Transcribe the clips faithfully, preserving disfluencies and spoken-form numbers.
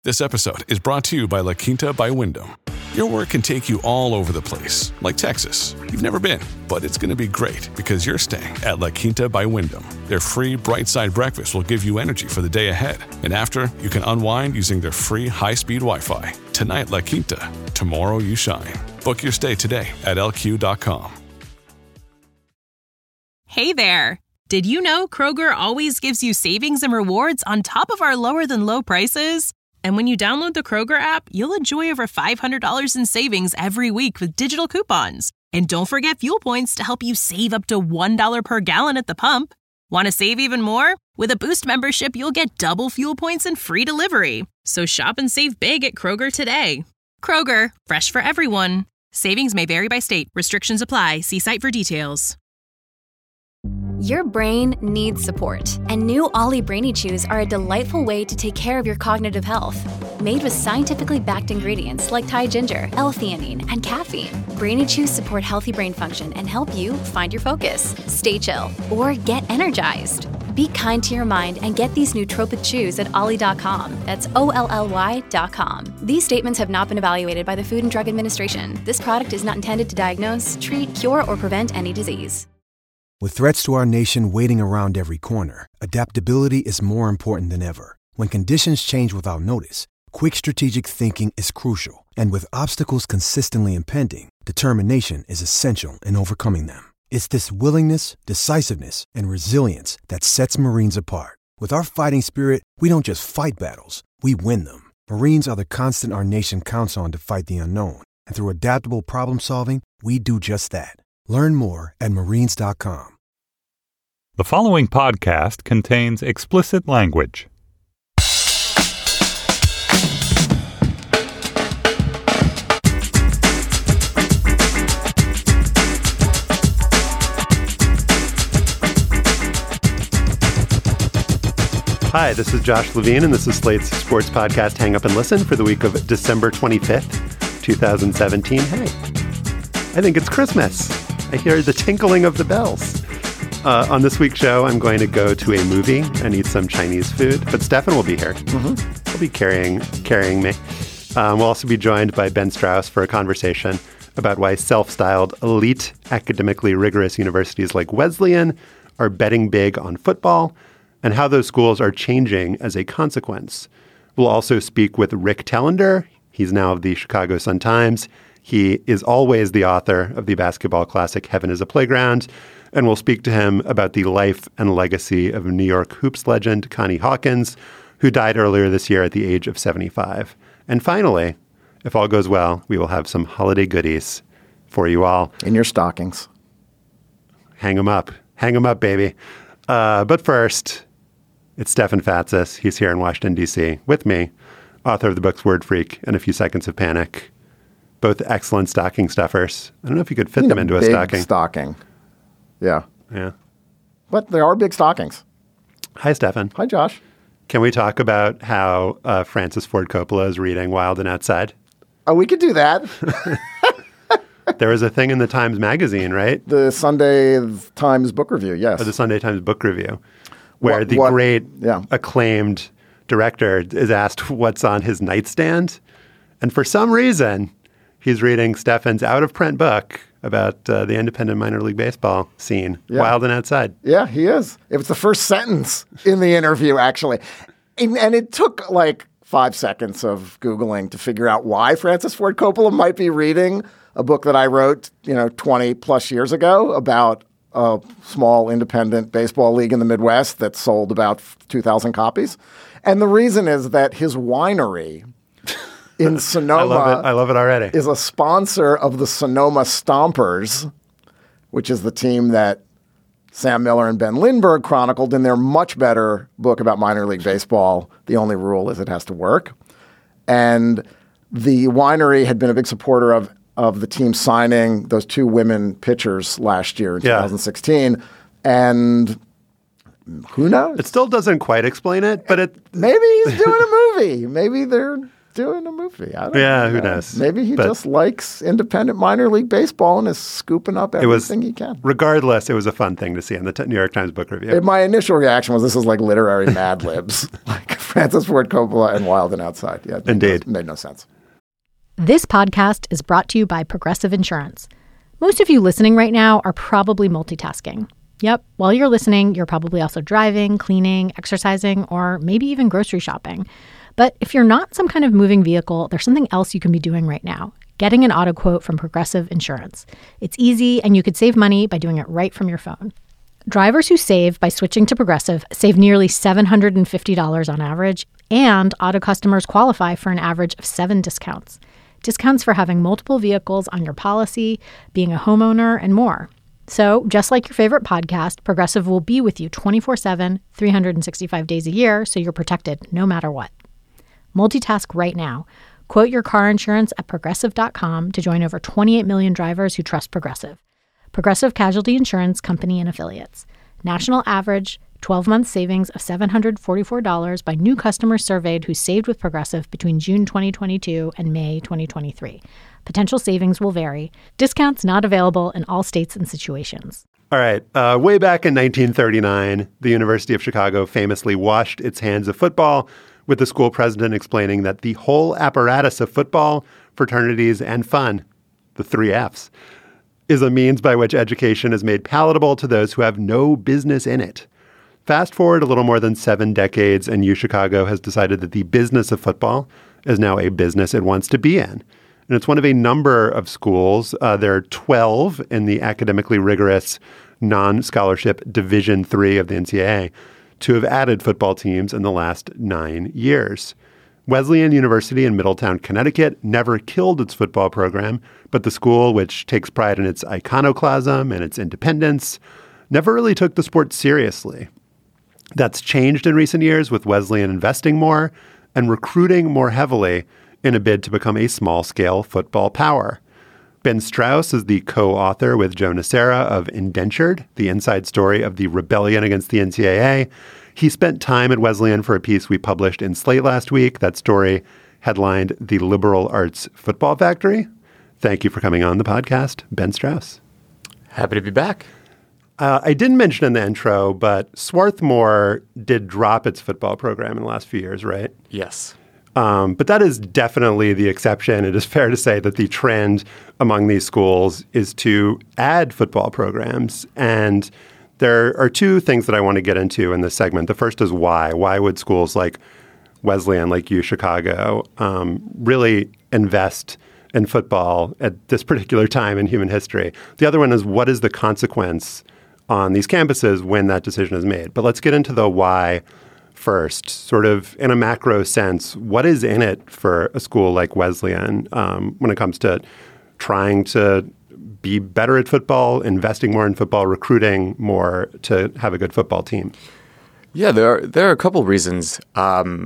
This episode is brought to you by La Quinta by Wyndham. Your work can take you all over the place, like Texas. You've never been, but it's going to be great because you're staying at La Quinta by Wyndham. Their free Bright Side breakfast will give you energy for the day ahead. And after, you can unwind using their free high-speed Wi-Fi. Tonight, La Quinta. Tomorrow, you shine. Book your stay today at L Q dot com. Hey there. Did you know Kroger always gives you savings and rewards on top of our lower-than-low prices? And when you download the Kroger app, you'll enjoy over five hundred dollars in savings every week with digital coupons. And don't forget fuel points to help you save up to one dollar per gallon at the pump. Want to save even more? With a Boost membership, you'll get double fuel points and free delivery. So shop and save big at Kroger today. Kroger, fresh for everyone. Savings may vary by state. Restrictions apply. See site for details. Your brain needs support, and new Ollie Brainy Chews are a delightful way to take care of your cognitive health. Made with scientifically backed ingredients like Thai ginger, L-theanine, and caffeine, Brainy Chews support healthy brain function and help you find your focus, stay chill, or get energized. Be kind to your mind and get these nootropic chews at ollie dot com. That's O L L Y dot com. These statements have not been evaluated by the Food and Drug Administration. This product is not intended to diagnose, treat, cure, or prevent any disease. With threats to our nation waiting around every corner, adaptability is more important than ever. When conditions change without notice, quick strategic thinking is crucial. And with obstacles consistently impending, determination is essential in overcoming them. It's this willingness, decisiveness, and resilience that sets Marines apart. With our fighting spirit, we don't just fight battles, we win them. Marines are the constant our nation counts on to fight the unknown. And through adaptable problem solving, we do just that. Learn more at marines dot com. The following podcast contains explicit language. Hi, this is Josh Levine, and this is Slate's sports podcast, Hang Up and Listen, for the week of December twenty-fifth, twenty seventeen. Hey, I think it's Christmas. I hear the tinkling of the bells. Uh, on this week's show, I'm going to go to a movie and eat some Chinese food, but Stefan will be here. Mm-hmm. He'll be carrying carrying me. Um, we'll also be joined by Ben Strauss for a conversation about why self-styled elite, academically rigorous universities like Wesleyan are betting big on football and how those schools are changing as a consequence. We'll also speak with Rick Tellender. He's now of the Chicago Sun-Times. He is always the author of the basketball classic Heaven is a Playground. And we'll speak to him about the life and legacy of New York hoops legend Connie Hawkins, who died earlier this year at the age of seventy-five. And finally, if all goes well, we will have some holiday goodies for you all. In your stockings. Hang them up. Hang them up, baby. Uh, but first, it's Stefan Fatsis. He's here in Washington, D C with me, author of the books Word Freak and A Few Seconds of Panic. Both excellent stocking stuffers. I don't know if you could fit you them know, into a big stocking. stocking. Yeah. Yeah. But they are big stockings. Hi, Stefan. Hi, Josh. Can we talk about how uh, Francis Ford Coppola is reading Wild and Outside? Oh, we could do that. There was a thing in the Times Magazine, right? The Sunday Times Book Review, yes. Or the Sunday Times Book Review, where what, the what, great yeah. acclaimed director is asked what's on his nightstand. And for some reason, he's reading Stefan's out-of-print book about uh, the independent minor league baseball scene, yeah. Wild and Outside. Yeah, he is. It was the first sentence in the interview, actually. And, and it took like five seconds of Googling to figure out why Francis Ford Coppola might be reading a book that I wrote, you know, twenty plus years ago about a small independent baseball league in the Midwest that sold about two thousand copies. And the reason is that his winery in Sonoma I love it. I love it already. is a sponsor of the Sonoma Stompers, which is the team that Sam Miller and Ben Lindbergh chronicled in their much better book about minor league baseball. The only rule is it has to work. And the winery had been a big supporter of, of the team signing those two women pitchers last year in yeah. twenty sixteen. And who knows? It still doesn't quite explain it, but it maybe he's doing a movie. Maybe they're doing a movie. I don't yeah, know. who knows? Maybe he but just likes independent minor league baseball and is scooping up everything was, he can. Regardless, it was a fun thing to see in the New York Times Book Review. And my initial reaction was this is like literary Mad Libs, like Francis Ford Coppola and Wild and Outside. Yeah, it Indeed. Made no, made no sense. This podcast is brought to you by Progressive Insurance. Most of you listening right now are probably multitasking. Yep, while you're listening, you're probably also driving, cleaning, exercising, or maybe even grocery shopping. But if you're not some kind of moving vehicle, there's something else you can be doing right now. Getting an auto quote from Progressive Insurance. It's easy, and you could save money by doing it right from your phone. Drivers who save by switching to Progressive save nearly seven hundred fifty dollars on average, and auto customers qualify for an average of seven discounts. Discounts for having multiple vehicles on your policy, being a homeowner, and more. So, just like your favorite podcast, Progressive will be with you twenty-four seven, three hundred sixty-five days a year, so you're protected no matter what. Multitask right now. Quote your car insurance at Progressive dot com to join over twenty-eight million drivers who trust Progressive. Progressive Casualty Insurance Company and Affiliates. National average twelve-month savings of seven hundred forty-four dollars by new customers surveyed who saved with Progressive between June twenty twenty-two and May twenty twenty-three. Potential savings will vary. Discounts not available in all states and situations. All right. Uh, way back in nineteen thirty-nine, the University of Chicago famously washed its hands of football, with the school president explaining that the whole apparatus of football, fraternities, and fun, the three F's, is a means by which education is made palatable to those who have no business in it. Fast forward a little more than seven decades, and UChicago has decided that the business of football is now a business it wants to be in. And it's one of a number of schools. Uh, there are twelve in the academically rigorous non-scholarship Division three of the N C double A to have added football teams in the last nine years. Wesleyan University in Middletown, Connecticut never killed its football program, but the school, which takes pride in its iconoclasm and its independence, never really took the sport seriously. That's changed in recent years, with Wesleyan investing more and recruiting more heavily in a bid to become a small-scale football power. Ben Strauss is the co-author with Joe Nocera of Indentured, the inside story of the rebellion against the N C double A. He spent time at Wesleyan for a piece we published in Slate last week. That story headlined The Liberal Arts Football Factory. Thank you for coming on the podcast, Ben Strauss. Happy to be back. Uh, I didn't mention in the intro, but Swarthmore did drop its football program in the last few years, right? Yes. Um, but that is definitely the exception. It is fair to say that the trend among these schools is to add football programs. And there are two things that I want to get into in this segment. The first is why. Why would schools like Wesleyan, like UChicago, um, really invest in football at this particular time in human history? The other one is, what is the consequence on these campuses when that decision is made? But let's get into the why first. Sort of in a macro sense, what is in it for a school like Wesleyan um, when it comes to trying to be better at football, investing more in football, recruiting more to have a good football team? Yeah, there are, there are a couple reasons um,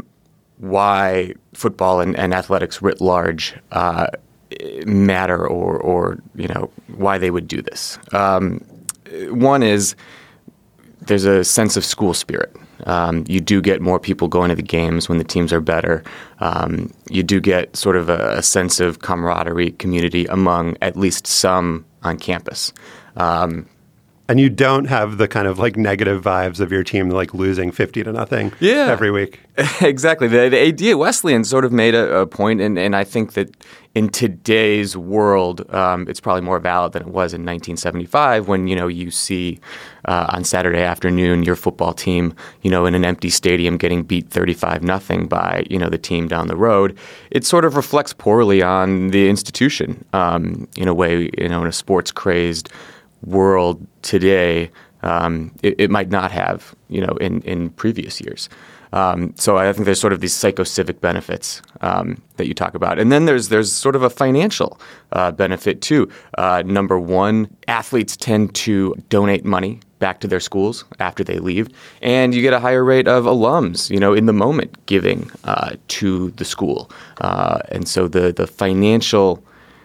why football and, and athletics writ large uh, matter, or, or you know, why they would do this. Um, one is there's a sense of school spirit. Um, you do get more people going to the games when the teams are better. Um, you do get sort of a, a sense of camaraderie, community among at least some on campus. Um, and you don't have the kind of like negative vibes of your team like losing fifty to nothing yeah, every week. Exactly. The, the A D at Wesleyan sort of made a, a point, and, and I think that in today's world, um, it's probably more valid than it was in nineteen seventy-five when, you know, you see uh, on Saturday afternoon your football team, you know, in an empty stadium getting beat thirty-five nothing by, you know, the team down the road. It sort of reflects poorly on the institution um, in a way, you know, in a sports-crazed world today, um, it, it might not have, you know, in, in previous years. Um, so I think there's sort of these psycho-civic benefits um, that you talk about. And then there's there's sort of a financial uh, benefit too. Uh, number one, athletes tend to donate money back to their schools after they leave, and you get a higher rate of alums, you know, in the moment giving uh, to the school. Uh, and so the the financial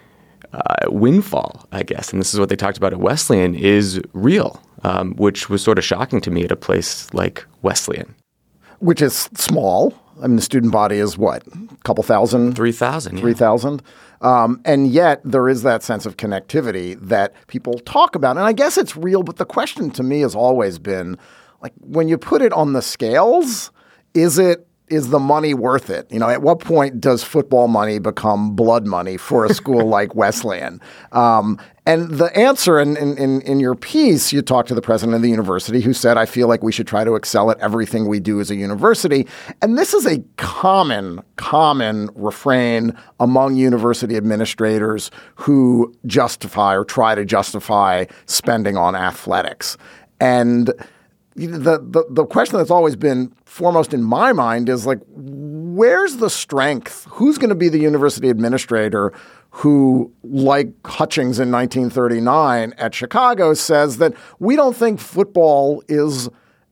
Uh, windfall, I guess, and this is what they talked about at Wesleyan, is real, um, which was sort of shocking to me at a place like Wesleyan. Which is small. I mean, the student body is what, couple thousand? three thousand. three thousand. Um, and yet there is that sense of connectivity that people talk about. And I guess it's real, but the question to me has always been, like, when you put it on the scales, is it is the money worth it? You know, at what point does football money become blood money for a school like Wesleyan? Um, and the answer in, in, in your piece, you talked to the president of the university who said, I feel like we should try to excel at everything we do as a university. And this is a common, common refrain among university administrators who justify or try to justify spending on athletics. And The, the the question that's always been foremost in my mind is, like, where's the strength? Who's going to be the university administrator who, like Hutchings in nineteen thirty-nine at Chicago, says that we don't think football is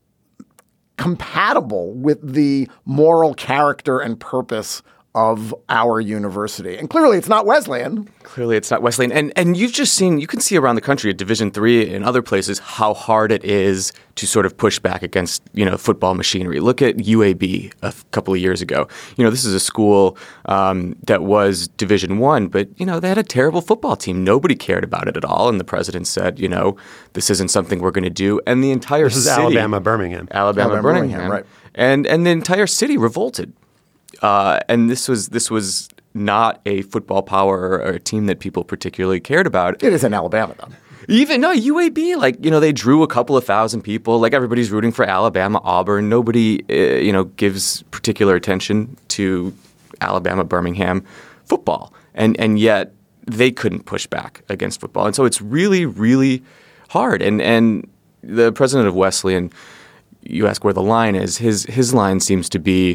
compatible with the moral character and purpose of our university? And clearly it's not Wesleyan. Clearly it's not Wesleyan. And and you've just seen, you can see around the country at Division three and other places how hard it is to sort of push back against, you know, football machinery. Look at U A B a f- couple of years ago. You know, this is a school um, that was Division one, but, you know, they had a terrible football team. Nobody cared about it at all. And the president said, you know, this isn't something we're going to do. And the entire this city. This is Alabama, Birmingham. Alabama, Alabama Birmingham. Birmingham, right. And, and the entire city revolted. Uh, and this was this was not a football power or a team that people particularly cared about. It is in Alabama, though. Even no U A B, like, you know, they drew a couple of thousand people. Like, everybody's rooting for Alabama, Auburn. Nobody, uh, you know, gives particular attention to Alabama, Birmingham football, and and yet they couldn't push back against football. And so it's really, really hard. And and the president of Wesleyan, you ask where the line is. His his line seems to be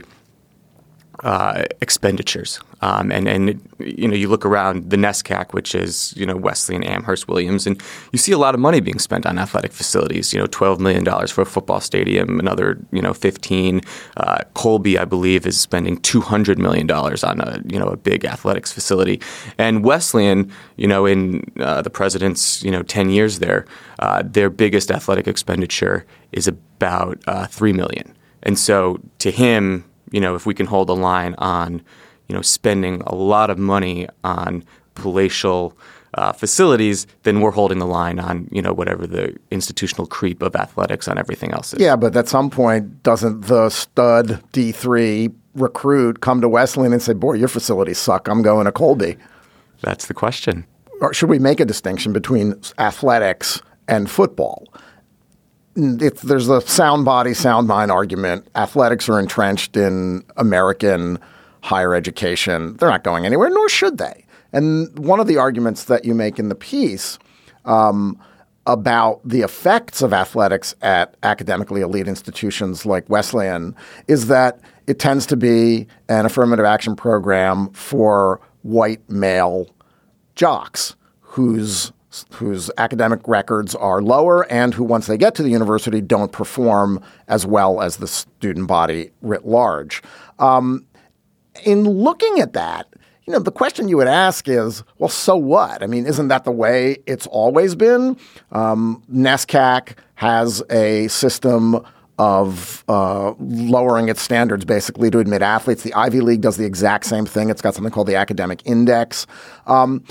Uh, expenditures. Um, and, and you know, you look around the NESCAC, which is, you know, Wesleyan, Amherst, Williams, and you see a lot of money being spent on athletic facilities, you know, twelve million dollars for a football stadium, another, you know, fifteen. Uh, Colby, I believe, is spending two hundred million dollars on a, you know, a big athletics facility. And Wesleyan, you know, in uh, the president's, you know, ten years there, uh, their biggest athletic expenditure is about uh, three million dollars. And so to him, you know, if we can hold a line on, you know, spending a lot of money on palatial uh, facilities, then we're holding the line on, you know, whatever the institutional creep of athletics on everything else is. Yeah, but at some point, doesn't the stud D three recruit come to Wesleyan and say, boy, your facilities suck, I'm going to Colby? That's the question. Or should we make a distinction between athletics and football? If there's a sound body, sound mind argument. Athletics are entrenched in American higher education. They're not going anywhere, nor should they. And one of the arguments that you make in the piece um, about the effects of athletics at academically elite institutions like Wesleyan is that it tends to be an affirmative action program for white male jocks whose whose academic records are lower and who, once they get to the university, don't perform as well as the student body writ large. Um, in looking at that, you know, the question you would ask is, well, so what? I mean, isn't that the way it's always been? Um, NESCAC has a system of uh, lowering its standards basically to admit athletes. The Ivy League does the exact same thing. It's got something called the Academic Index. Um,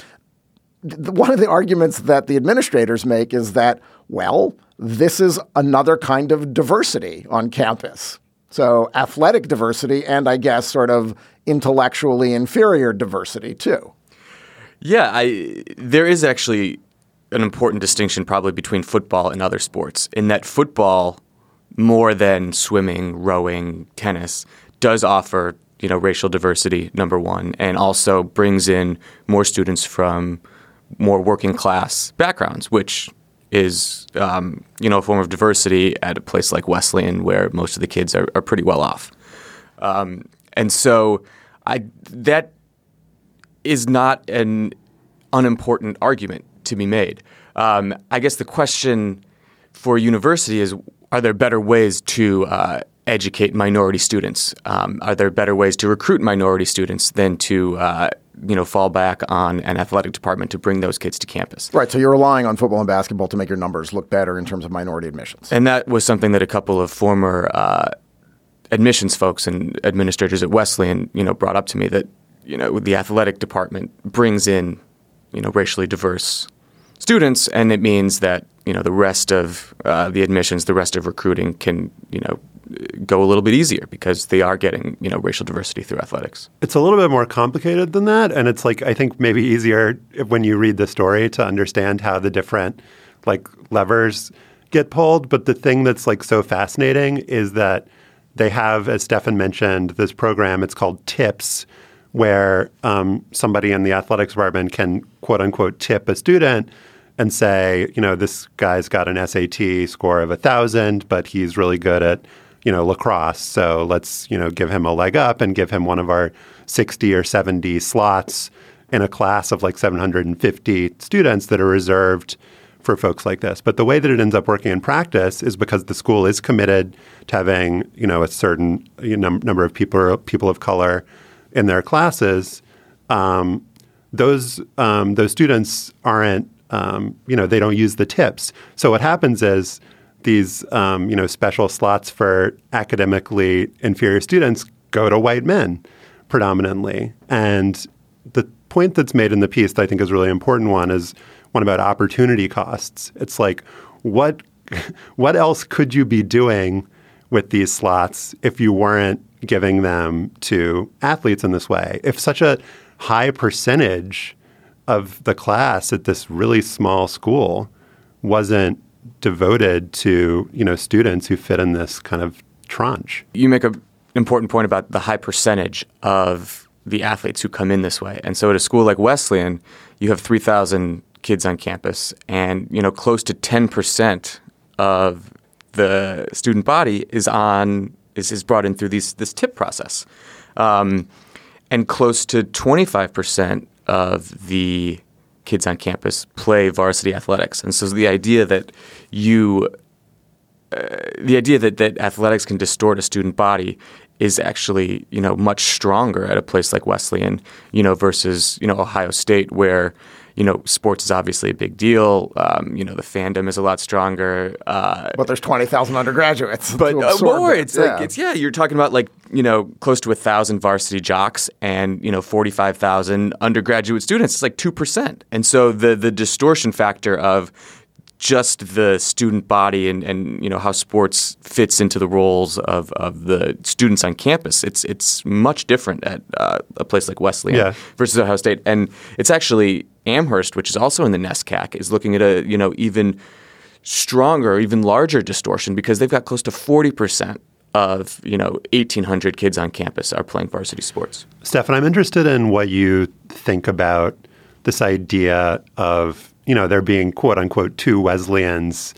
One of the arguments that the administrators make is that, well, this is another kind of diversity on campus. So athletic diversity and, I guess, sort of intellectually inferior diversity, too. Yeah, I, there is actually an important distinction probably between football and other sports in that football, more than swimming, rowing, tennis, does offer, you know, racial diversity, number one, and also brings in more students from more working class backgrounds, which is, um, you know, a form of diversity at a place like Wesleyan where most of the kids are, are pretty well off. Um, and so I, that is not an unimportant argument to be made. Um, I guess the question for a university is, are there better ways to uh, educate minority students? Um, are there better ways to recruit minority students than to uh, you know, fall back on an athletic department to bring those kids to campus? Right. So you're relying on football and basketball to make your numbers look better in terms of minority admissions. And that was something that a couple of former uh, admissions folks and administrators at Wesleyan, you know, brought up to me that, you know, the athletic department brings in, you know, racially diverse students, and it means that, you know, the rest of uh, the admissions, the rest of recruiting can, you know, go a little bit easier because they are getting, you know, racial diversity through athletics. It's a little bit more complicated than that. And it's like, I think maybe easier when you read the story to understand how the different like levers get pulled. But the thing that's like so fascinating is that they have, as Stefan mentioned, this program, it's called TIPS, where um, somebody in the athletics department can quote unquote tip a student and say, you know, this guy's got an S A T score of a thousand, but he's really good at, you know, lacrosse. So let's, you know, give him a leg up and give him one of our sixty or seventy slots in a class of like seven hundred fifty students that are reserved for folks like this. But the way that it ends up working in practice is because the school is committed to having, you know, a certain you know, number of people, people of color in their classes. Um, those um, those students aren't, um, you know, they don't use the tips. So what happens is these, um, you know, special slots for academically inferior students go to white men predominantly. And the point that's made in the piece that I think is a really important one is one about opportunity costs. It's like, what what else could you be doing with these slots if you weren't giving them to athletes in this way? If such a high percentage of the class at this really small school wasn't devoted to, you know, students who fit in this kind of tranche. You make an important point about the high percentage of the athletes who come in this way. And so at a school like Wesleyan, you have three thousand kids on campus, and, you know, close to ten percent of the student body is on is, is brought in through these this tip process. Um, and close to twenty-five percent of the kids on campus play varsity athletics. And so the idea that you uh, the idea that, that athletics can distort a student body is actually, you know, much stronger at a place like Wesleyan, you know, versus, you know, Ohio State, where, you know, sports is obviously a big deal. Um, you know, the fandom is a lot stronger. Uh, but there's twenty thousand undergraduates. But uh, more, it's yeah. like, it's, yeah, you're talking about like, you know, close to a thousand varsity jocks and, you know, forty-five thousand undergraduate students. It's like two percent. And so the the distortion factor of just the student body and, and, you know, how sports fits into the roles of, of the students on campus, it's it's much different at uh, a place like Wesleyan yeah. versus Ohio State. And it's actually Amherst, which is also in the NESCAC, is looking at a, you know, even stronger, even larger distortion because they've got close to forty percent of, you know, eighteen hundred kids on campus are playing varsity sports. Stefan, I'm interested in what you think about this idea of, you know, there being quote unquote two Wesleyans,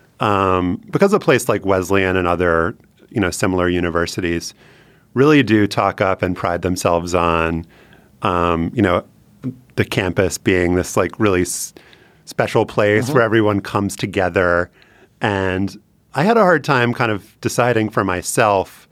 um, because a place like Wesleyan and other, you know, similar universities really do talk up and pride themselves on, um, you know, the campus being this like really s- special place mm-hmm. where everyone comes together. And I had a hard time kind of deciding for myself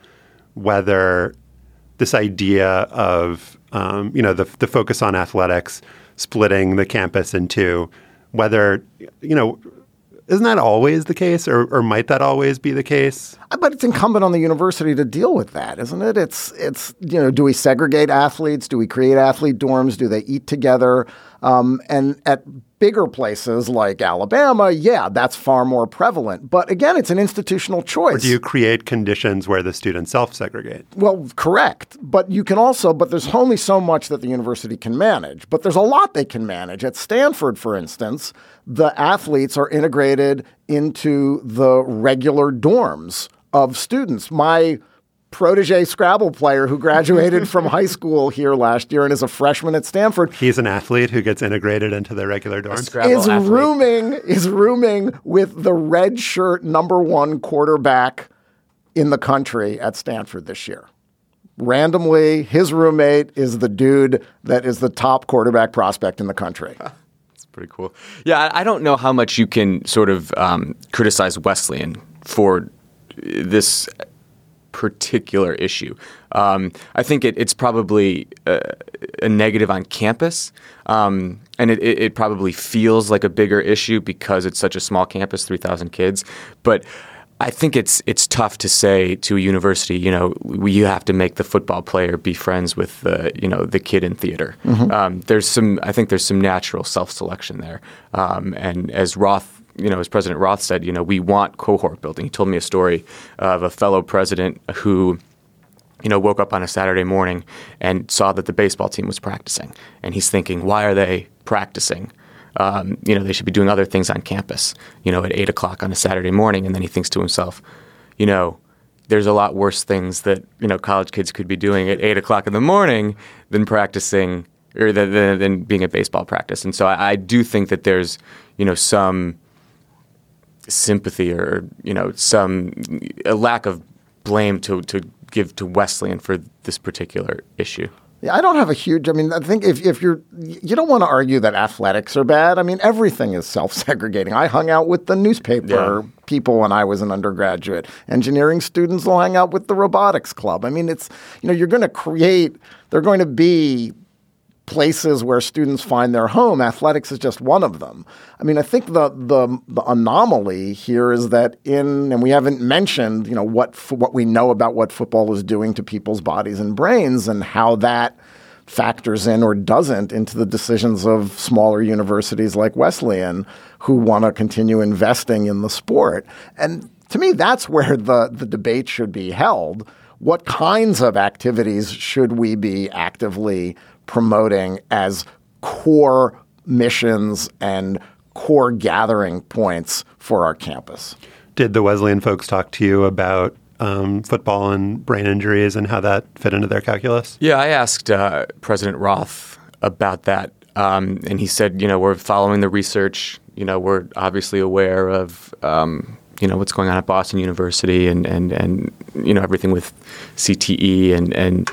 whether this idea of, um, you know, the, the focus on athletics, splitting the campus in two, whether, you know, isn't that always the case, or, or might that always be the case? But it's incumbent on the university to deal with that, isn't it? It's, it's you know, do we segregate athletes? Do we create athlete dorms? Do they eat together? Um, and at bigger places like Alabama, yeah, that's far more prevalent. But again, it's an institutional choice. Or do you create conditions where the students self-segregate? Well, correct. But you can also, but there's only so much that the university can manage. But there's a lot they can manage. At Stanford, for instance, the athletes are integrated into the regular dorms of students. My protege Scrabble player who graduated from high school here last year and is a freshman at Stanford. He's an athlete who gets integrated into the regular dorms. Is rooming is rooming with the red shirt number one quarterback in the country at Stanford this year. Randomly, his roommate is the dude that is the top quarterback prospect in the country. That's pretty cool. Yeah, I don't know how much you can sort of um, criticize Wesleyan for this particular issue. Um, I think it, it's probably a, a negative on campus, um, and it, it probably feels like a bigger issue because it's such a small campus, three thousand kids. But I think it's it's tough to say to a university, you know, you have to make the football player be friends with the, you know, the kid in theater. Mm-hmm. Um, there's some, I think there's some natural self-selection there. Um, and as Roth, you know, as President Roth said, you know, we want cohort building. He told me a story of a fellow president who, you know, woke up on a Saturday morning and saw that the baseball team was practicing. And he's thinking, why are they practicing? Um, you know, they should be doing other things on campus, you know, at eight o'clock on a Saturday morning. And then he thinks to himself, you know, there's a lot worse things that, you know, college kids could be doing at eight o'clock in the morning than practicing or than, than, than being at baseball practice. And so I, I do think that there's, you know, some sympathy or, you know, some a lack of blame to, to give to Wesleyan for this particular issue. Yeah, I don't have a huge, I mean, I think if, if you're, you don't want to argue that athletics are bad. I mean, everything is self-segregating. I hung out with the newspaper yeah. people when I was an undergraduate. Engineering students will hang out with the robotics club. I mean, it's, you know, you're going to create, they're going to be places where students find their home. Athletics is just one of them. I mean, I think the the, the anomaly here is that in, and we haven't mentioned, you know, what what we know about what football is doing to people's bodies and brains and how that factors in or doesn't into the decisions of smaller universities like Wesleyan who want to continue investing in the sport. And to me, that's where the, the debate should be held. What kinds of activities should we be actively promoting as core missions and core gathering points for our campus? Did the Wesleyan folks talk to you about um, football and brain injuries and how that fit into their calculus? Yeah, I asked uh, President Roth about that, um, and he said, you know, we're following the research. You know, we're obviously aware of, um, you know, what's going on at Boston University and, and, and you know, everything with C T E and, and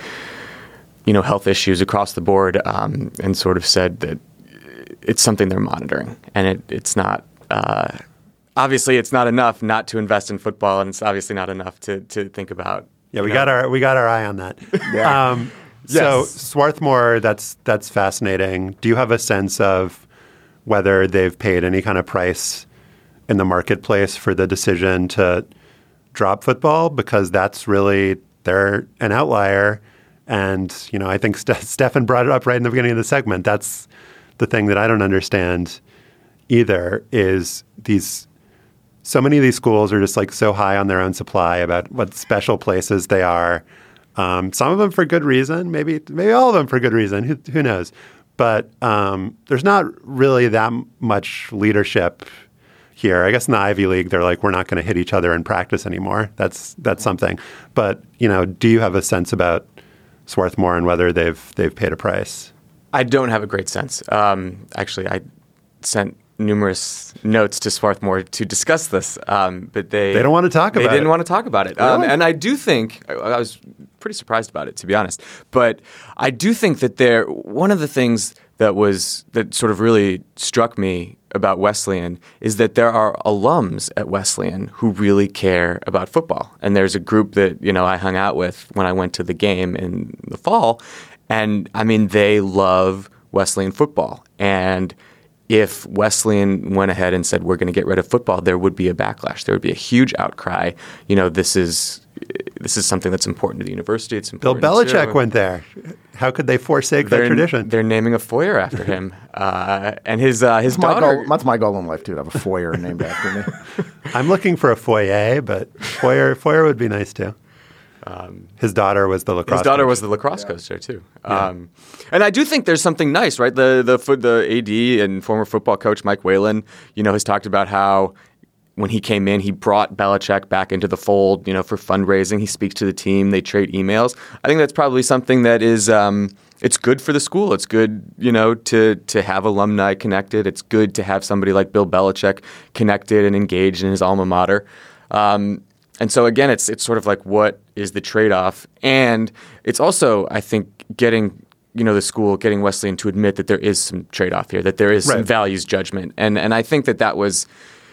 you know, health issues across the board, um, and sort of said that it's something they're monitoring. And it, it's not, uh, obviously it's not enough not to invest in football, and it's obviously not enough to to think about. Yeah, we know. got our we got our eye on that. Yeah. Um, yes. So Swarthmore, that's that's fascinating. Do you have a sense of whether they've paid any kind of price in the marketplace for the decision to drop football? Because that's really, they're an outlier. And, you know, I think Ste- Stefan brought it up right in the beginning of the segment. That's the thing that I don't understand either, is these, so many of these schools are just like so high on their own supply about what special places they are. Um, some of them for good reason, maybe maybe all of them for good reason, who, who knows? But um, there's not really that much leadership here. I guess in the Ivy League, they're like, we're not going to hit each other in practice anymore. That's that's something. But, you know, do you have a sense about Swarthmore and whether they've they've paid a price? I don't have a great sense. Um, actually, I sent numerous notes to Swarthmore to discuss this, um, but they they don't want to talk about it. They didn't want to talk about it, really? um, and I do think I, I was pretty surprised about it, to be honest. But I do think that there one of the things that was that sort of really struck me about Wesleyan is that there are alums at Wesleyan who really care about football. And there's a group that, you know, I hung out with when I went to the game in the fall. And I mean, they love Wesleyan football. And if Wesleyan went ahead and said, we're going to get rid of football, there would be a backlash. There would be a huge outcry. You know, this is this is something that's important to the university. It's important. Bill Belichick to, went there. How could they forsake that tradition? They're naming a foyer after him. uh, and his uh, his that's daughter. My goal, that's my goal in life, too, to have a foyer named after me. I'm looking for a foyer, but foyer foyer would be nice, too. Um, his daughter was the lacrosse His daughter coach. was the lacrosse yeah. coach there, too. Yeah. Um, and I do think there's something nice, right? The, the, the A D and former football coach Mike Whalen, you know, has talked about how when he came in, he brought Belichick back into the fold, you know, for fundraising. He speaks to the team. They trade emails. I think that's probably something that is, um, it's good for the school. It's good, you know, to to have alumni connected. It's good to have somebody like Bill Belichick connected and engaged in his alma mater. Um, and so, again, it's it's sort of like, what is the trade-off? And it's also, I think, getting, you know, the school, getting Wesleyan to admit that there is some trade-off here, that there is right. some values judgment. And and I think that that was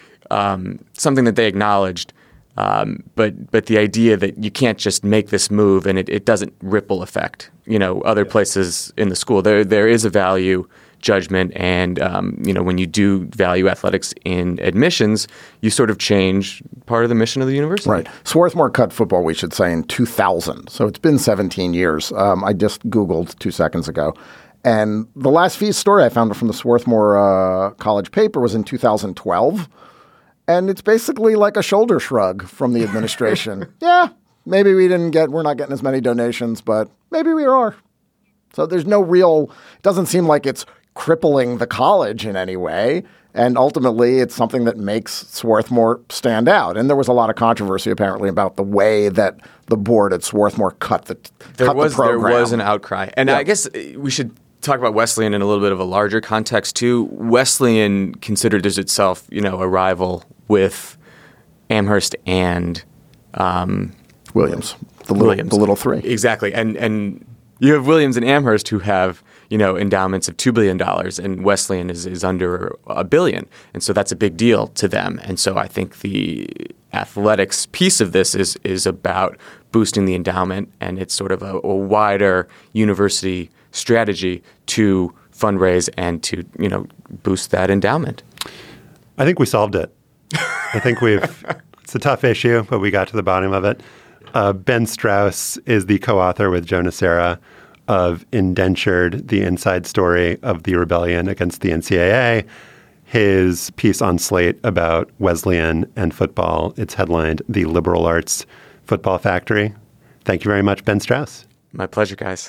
Um, something that they acknowledged, um, but but the idea that you can't just make this move and it, it doesn't ripple effect, you know, other yeah. places in the school. There there is a value judgment. And, um, you know, when you do value athletics in admissions, you sort of change part of the mission of the university. Right. Swarthmore cut football, we should say, in two thousand. So it's been seventeen years. Um, I just Googled two seconds ago. And the last fees story I found from the Swarthmore uh, College paper was in two thousand twelve. And it's basically like a shoulder shrug from the administration. Yeah, maybe we didn't get, we're not getting as many donations, but maybe we are. So there's no real, it doesn't seem like it's crippling the college in any way. And ultimately, it's something that makes Swarthmore stand out. And there was a lot of controversy, apparently, about the way that the board at Swarthmore cut the, there cut was, the program. There was an outcry. And yeah. I guess we should talk about Wesleyan in a little bit of a larger context, too. Wesleyan considers itself, you know, a rival with Amherst and um, Williams, the little, Williams. the little three. Exactly. And and you have Williams and Amherst who have, you know, endowments of two billion dollars, and Wesleyan is, is under a billion. And so that's a big deal to them. And so I think the athletics piece of this is is about boosting the endowment, and it's sort of a, a wider university strategy to fundraise and to, you know, boost that endowment. I think we solved it. I think we've, it's a tough issue, but we got to the bottom of it. Uh, Ben Strauss is the co-author with Joe Nocera of Indentured, the inside story of the rebellion against the N C double A. His piece on Slate about Wesleyan and football, it's headlined The Liberal Arts Football Factory. Thank you very much, Ben Strauss. My pleasure, guys.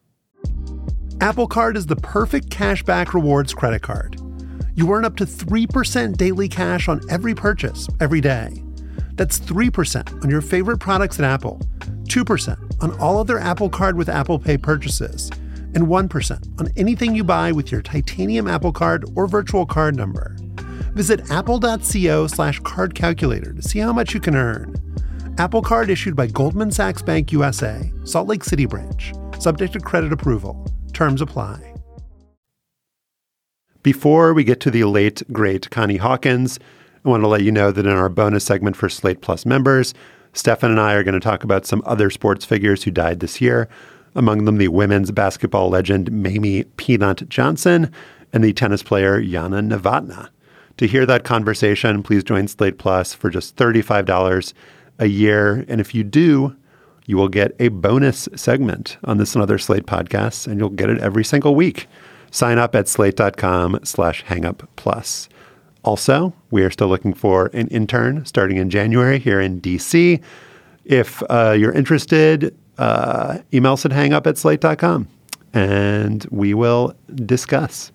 Apple Card is the perfect cashback rewards credit card. You earn up to three percent daily cash on every purchase, every day. That's three percent on your favorite products at Apple, two percent on all other Apple Card with Apple Pay purchases, and one percent on anything you buy with your titanium Apple Card or virtual card number. Visit apple.co slash card calculator to see how much you can earn. Apple Card issued by Goldman Sachs Bank U S A, Salt Lake City branch. Subject to credit approval. Terms apply. Before we get to the late, great Connie Hawkins, I want to let you know that in our bonus segment for Slate Plus members, Stefan and I are going to talk about some other sports figures who died this year, among them the women's basketball legend Mamie Peanut Johnson and the tennis player Yana Novotná. To hear that conversation, please join Slate Plus for just thirty-five dollars a year. And if you do, you will get a bonus segment on this and other Slate podcasts, and you'll get it every single week. Sign up at slate.com slash hangup plus. Also, we are still looking for an intern starting in January here in D C. If uh, you're interested, uh, email us at hangup at slate dot com, and we will discuss.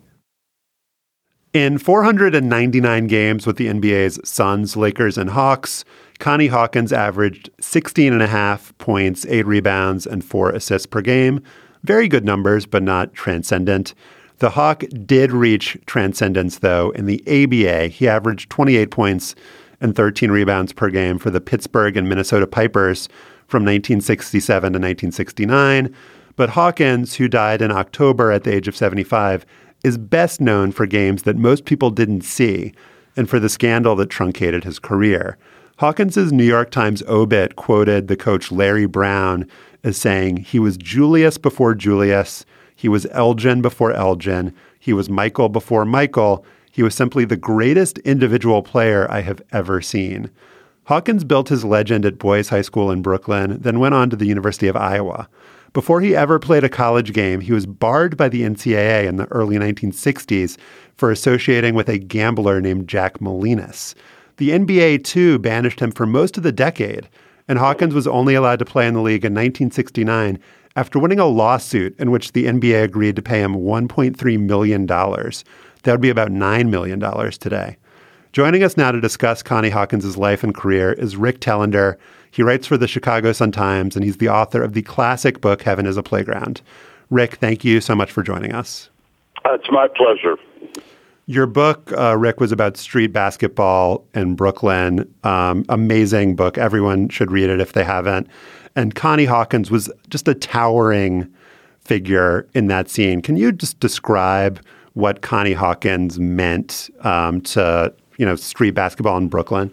In four hundred ninety-nine games with the N B A's Suns, Lakers, and Hawks, Connie Hawkins averaged sixteen and a half points, eight rebounds, and four assists per game. Very good numbers, but not transcendent. The Hawk did reach transcendence, though, in the A B A. He averaged twenty-eight points and thirteen rebounds per game for the Pittsburgh and Minnesota Pipers from nineteen sixty-seven to nineteen sixty-nine. But Hawkins, who died in October at the age of seventy-five, is best known for games that most people didn't see and for the scandal that truncated his career. Hawkins's New York Times obit quoted the coach Larry Brown as saying, "He was Julius before Julius. He was Elgin before Elgin. He was Michael before Michael. He was simply the greatest individual player I have ever seen." Hawkins built his legend at Boys High School in Brooklyn, then went on to the University of Iowa. Before he ever played a college game, he was barred by the N C double A in the early nineteen sixties for associating with a gambler named Jack Molinas. The N B A, too, banished him for most of the decade, and Hawkins was only allowed to play in the league in nineteen sixty-nine after winning a lawsuit in which the N B A agreed to pay him one point three million dollars. That would be about nine million dollars today. Joining us now to discuss Connie Hawkins' life and career is Rick Tellender. He writes for the Chicago Sun-Times, and he's the author of the classic book, Heaven is a Playground. Rick, thank you so much for joining us. It's my pleasure. Your book, uh, Rick, was about street basketball in Brooklyn. Um, amazing book. Everyone should read it if they haven't. And Connie Hawkins was just a towering figure in that scene. Can you just describe what Connie Hawkins meant um, to, you know, street basketball in Brooklyn?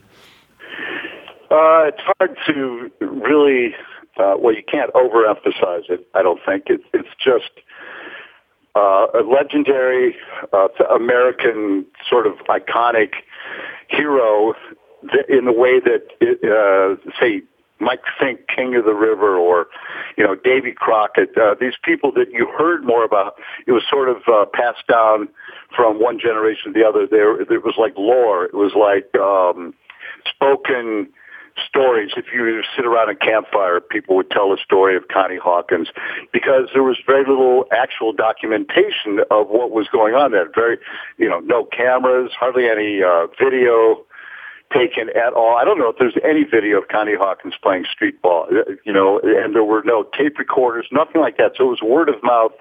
Uh, it's hard to really, uh, well, you can't overemphasize it, I don't think. It, it's just uh, a legendary uh, American sort of iconic hero in the way that, it, uh, say, Mike Fink, King of the River, or, you know, Davy Crockett, uh, these people that you heard more about, it was sort of uh, passed down from one generation to the other. There, it was like lore. It was like um, spoken stories. If you sit around a campfire, people would tell the story of Connie Hawkins because there was very little actual documentation of what was going on there. Very, you know, no cameras, hardly any uh, video taken at all. I don't know if there's any video of Connie Hawkins playing street ball, you know, and there were no tape recorders, nothing like that. So it was word of mouth.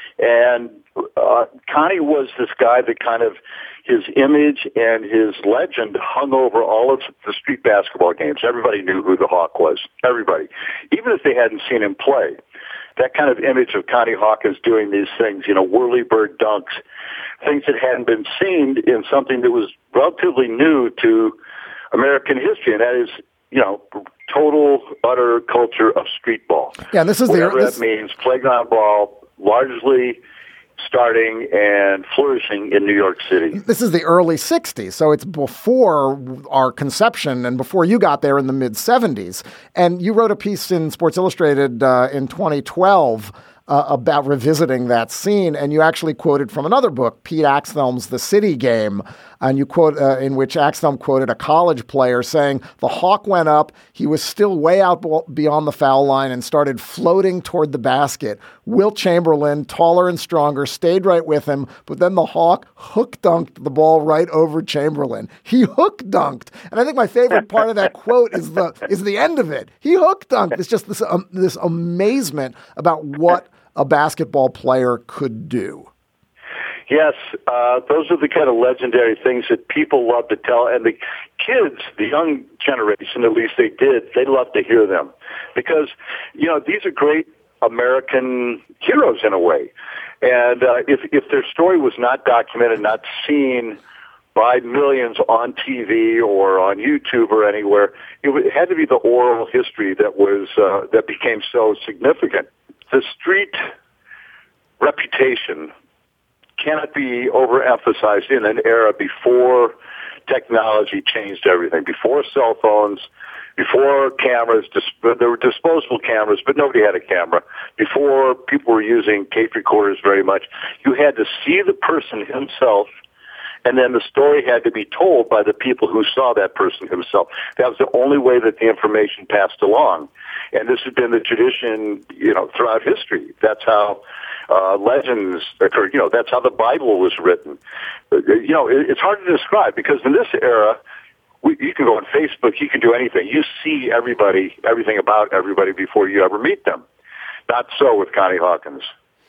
And uh, Connie was this guy that kind of, his image and his legend hung over all of the street basketball games. Everybody knew who the Hawk was. Everybody. Even if they hadn't seen him play. That kind of image of Connie Hawkins doing these things, you know, whirly bird dunks, things that hadn't been seen in something that was relatively new to American history, and that is, you know, total, utter culture of street ball. Yeah, and this is Whatever the, this, that means, playground ball, largely starting and flourishing in New York City. This is the early sixties, so it's before our conception and before you got there in the mid-seventies. And you wrote a piece in Sports Illustrated uh, in twenty twelve Uh, about revisiting that scene, and you actually quoted from another book, Pete Axthelm's The City Game, and you quote uh, in which Axthelm quoted a college player saying, "The Hawk went up, he was still way out beyond the foul line and started floating toward the basket. Wilt Chamberlain, taller and stronger, stayed right with him, but then the Hawk hook dunked the ball right over Chamberlain. He hook dunked." And I think my favorite part of that quote is the is the end of it. He hook dunked. It's just this um, this amazement about what a basketball player could do. Yes, uh, those are the kind of legendary things that people love to tell. And the kids, the young generation, at least they did, they love to hear them. Because, you know, these are great American heroes in a way. And uh, if, if their story was not documented, not seen by millions on T V or on YouTube or anywhere, it, would, it had to be the oral history that was uh, that became so significant. The street reputation cannot be overemphasized in an era before technology changed everything, before cell phones, before cameras. There were disposable cameras, but nobody had a camera. Before people were using tape recorders very much, you had to see the person himself, and then the story had to be told by the people who saw that person himself. That was the only way that the information passed along. And this has been the tradition, you know, throughout history. That's how uh, legends occurred. You know, that's how the Bible was written. You know, it, it's hard to describe because in this era, we, you can go on Facebook, you can do anything. You see everybody, everything about everybody before you ever meet them. Not so with Connie Hawkins.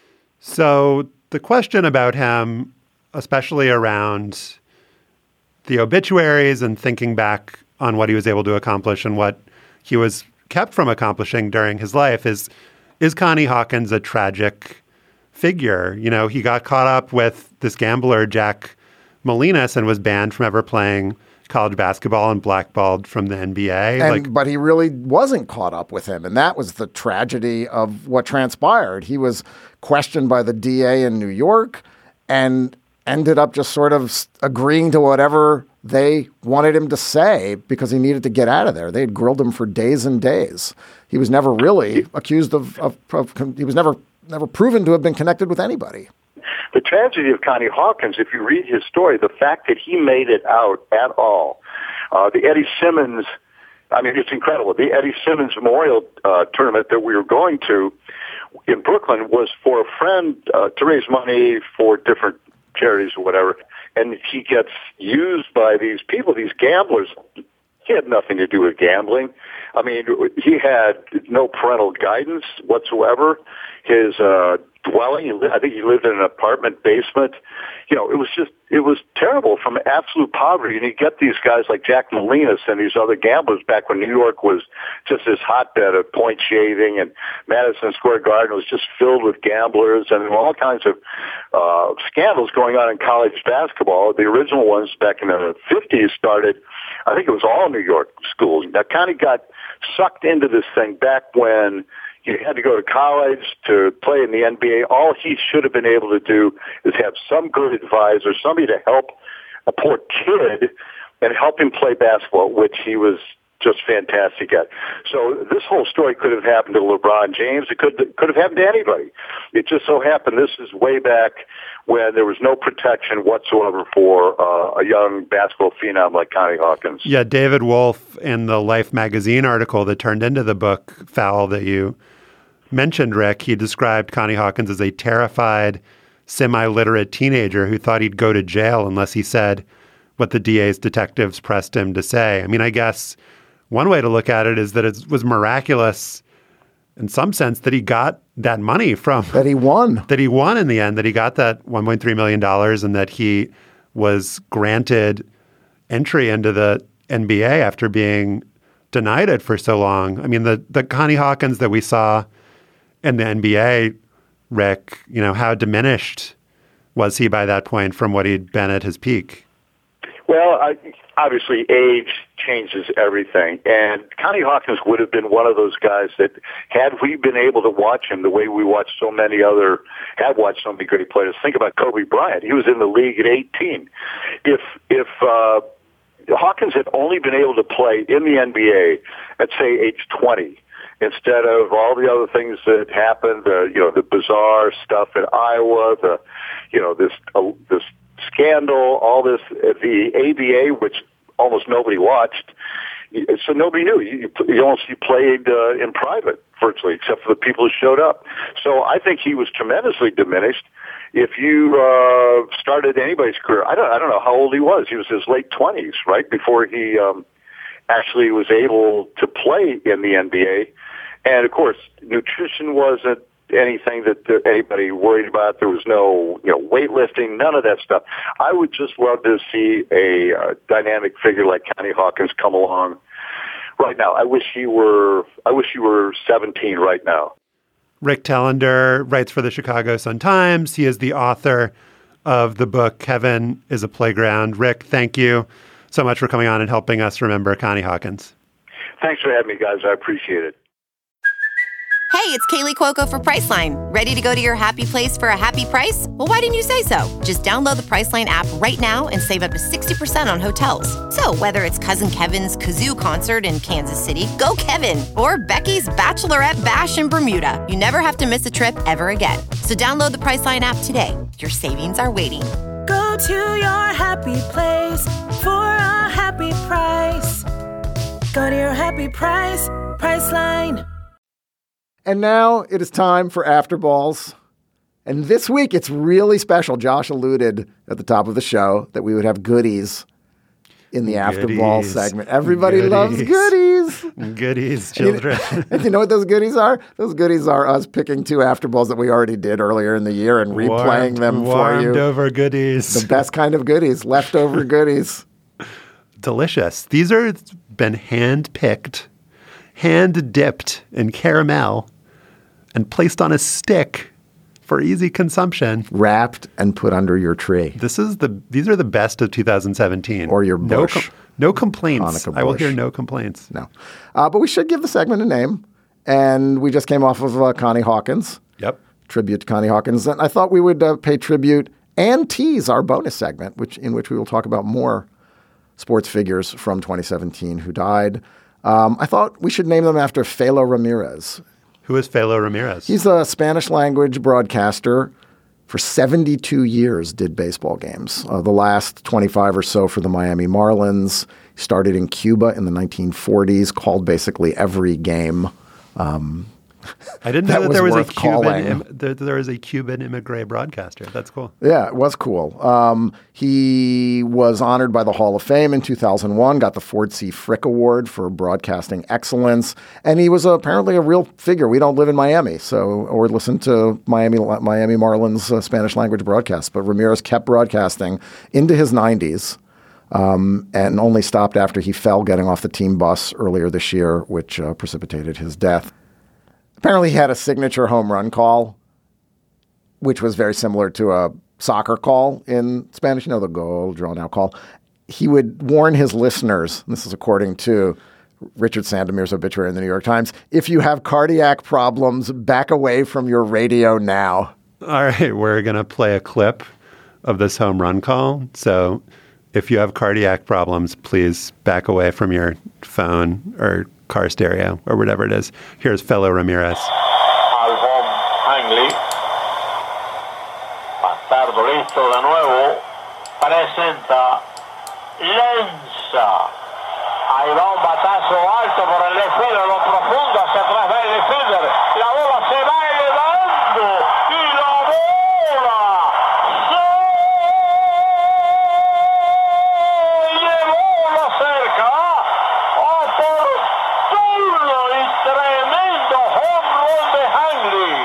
So the question about him, especially around the obituaries and thinking back on what he was able to accomplish and what he was kept from accomplishing during his life, is is Connie Hawkins a tragic figure? You know, he got caught up with this gambler, Jack Molinas, and was banned from ever playing college basketball and blackballed from the N B A. And, like, but he really wasn't caught up with him. And that was the tragedy of what transpired. He was questioned by the D A in New York and ended up just sort of agreeing to whatever they wanted him to say because he needed to get out of there. They had grilled him for days and days. He was never really accused of, of, of he was never never proven to have been connected with anybody. The tragedy of Connie Hawkins, if you read his story, the fact that he made it out at all, uh, the Eddie Simmons, I mean, it's incredible. The Eddie Simmons Memorial uh, Tournament that we were going to in Brooklyn was for a friend uh, to raise money for different charities or whatever, and he gets used by these people, these gamblers. He had nothing to do with gambling. I mean, he had no parental guidance whatsoever. His uh, dwelling, I think he lived in an apartment basement. You know, it was just, it was terrible from absolute poverty. And you get these guys like Jack Molinas and these other gamblers back when New York was just this hotbed of point shaving, and Madison Square Garden was just filled with gamblers, and there were all kinds of uh, scandals going on in college basketball. The original ones back in the fifties started, I think it was all New York schools. That kind of got sucked into this thing back when, He had to go to college to play in the N B A. All he should have been able to do is have some good advisor, somebody to help a poor kid and help him play basketball, which he was just fantastic at. So this whole story could have happened to LeBron James. It could could have happened to anybody. It just so happened this is way back when there was no protection whatsoever for uh, a young basketball phenom like Connie Hawkins. Yeah, David Wolf in the Life magazine article that turned into the book Foul that you mentioned, Rick, he described Connie Hawkins as a terrified, semi-literate teenager who thought he'd go to jail unless he said what the D A's detectives pressed him to say. I mean, I guess one way to look at it is that it was miraculous in some sense that he got that money from... That he won. That he won in the end, that he got that one point three million dollars and that he was granted entry into the N B A after being denied it for so long. I mean, the, the Connie Hawkins that we saw in the N B A, Rick, you know, how diminished was he by that point from what he'd been at his peak? Well, I, obviously, age changes everything. And Connie Hawkins would have been one of those guys that, had we been able to watch him the way we watched so many other, have watched so many great players. Think about Kobe Bryant. He was in the league at eighteen. If, if, uh, Hawkins had only been able to play in the N B A at, say, age twenty, instead of all the other things that happened, uh, you know, the bizarre stuff in Iowa, the, you know, this, uh, this, scandal, all this, uh, the A B A, which almost nobody watched, so nobody knew. You, you almost you played uh, in private virtually, except for the people who showed up. So I think he was tremendously diminished. If you uh, started anybody's career, I don't, I don't know how old he was. He was in his late twenties, right before he um, actually was able to play in the N B A. And of course, nutrition wasn't anything that anybody worried about. There was no, you know, weightlifting, none of that stuff. I would just love to see a uh, dynamic figure like Connie Hawkins come along right now. I wish he were, I wish he were seventeen right now. Rick Tellender writes for the Chicago Sun-Times. He is the author of the book, Heaven is a Playground. Rick, thank you so much for coming on and helping us remember Connie Hawkins. Thanks for having me, guys. I appreciate it. Hey, it's Kaylee Cuoco for Priceline. Ready to go to your happy place for a happy price? Well, why didn't you say so? Just download the Priceline app right now and save up to sixty percent on hotels. So whether it's Cousin Kevin's Kazoo Concert in Kansas City, go Kevin, or Becky's Bachelorette Bash in Bermuda, you never have to miss a trip ever again. So download the Priceline app today. Your savings are waiting. Go to your happy place for a happy price. Go to your happy price, Priceline. And now it is time for After Balls. And this week it's really special. Josh alluded at the top of the show that we would have goodies in the After Balls segment. Everybody goodies. loves goodies. Goodies, children. And you, and you know what those goodies are? Those goodies are us picking two After Balls that we already did earlier in the year and replaying warmed, them for warmed you. Warmed over goodies. The best kind of goodies, leftover goodies. Delicious. These are been hand-picked, hand-dipped in caramel, and placed on a stick for easy consumption. Wrapped and put under your tree. This is the These are the best of two thousand seventeen. Or your no bush. Com- no complaints. Hanukkah I will bush. hear no complaints. No. Uh, but we should give the segment a name. And we just came off of uh, Connie Hawkins. Yep. Tribute to Connie Hawkins. And I thought we would uh, pay tribute and tease our bonus segment, which in which we will talk about more sports figures from twenty seventeen who died. Um, I thought we should name them after Felo Ramirez. Who is Felo Ramirez? He's a Spanish language broadcaster. For seventy-two years did baseball games. Uh, the last twenty-five or so for the Miami Marlins. He started in Cuba in the nineteen forties, called basically every game. Um, I didn't know that that was there was a worth calling. Cuban im- there, there was a Cuban immigrant broadcaster. That's cool. Yeah, it was cool. Um, he was honored by the Hall of Fame in two thousand one, got the Ford C. Frick Award for broadcasting excellence, and he was apparently a real figure. We don't live in Miami, so or listen to Miami Miami Marlins uh, Spanish language broadcasts, but Ramirez kept broadcasting into his nineties. Um, and only stopped after he fell getting off the team bus earlier this year, which uh, precipitated his death. Apparently he had a signature home run call, which was very similar to a soccer call in Spanish, you know, the goal, drawn out call. He would warn his listeners, this is according to Richard Sandemir's obituary in the New York Times. If you have cardiac problems, back away from your radio now. All right, we're going to play a clip of this home run call. So if you have cardiac problems, please back away from your phone or car stereo or whatever it is. Here's Fellow Ramirez. Alvón Hangley. Bastardo listo de nuevo. Presenta. Lanza. Ahí va un batazo alto por el left fielder, lo profundo hacia atrás va el left fielder. La bola se va elevando y la bola se llevó la cerca. Oportuno y tremendo home run de Hangley.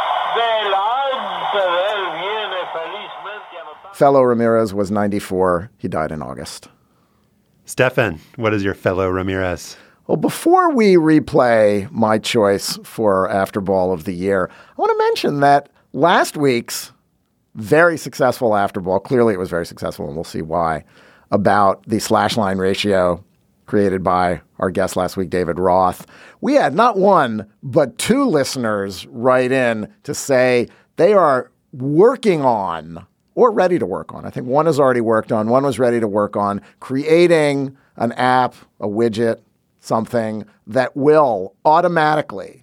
Delante de él viene felizmente anotado. Fellow Ramirez was ninety-four. He died in August. Stefan, what is your Fellow Ramirez? Well, before we replay my choice for After Ball of the Year, I want to mention that last week's very successful After Ball, clearly it was very successful, and we'll see why, about the slash line ratio created by our guest last week, David Roth. We had not one, but two listeners write in to say they are working on or ready to work on. I think one has already worked on, one was ready to work on creating an app, a widget, something that will automatically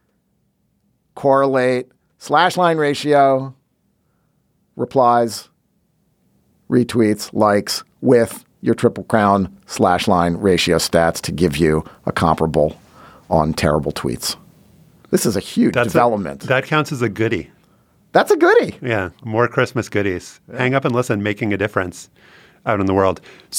correlate slash line ratio, replies, retweets, likes with your Triple Crown slash line ratio stats to give you a comparable on terrible tweets. This is a huge That's development. A, that counts as a goodie. That's a goodie. Yeah, more Christmas goodies. Yeah. Hang up and listen, making a difference out in the world.